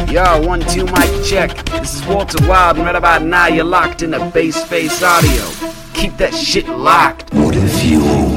Yo, 1, 2, mic check. This is Walter Wild, and right about now you're locked into Bass Face Audio. Keep that shit locked. What if you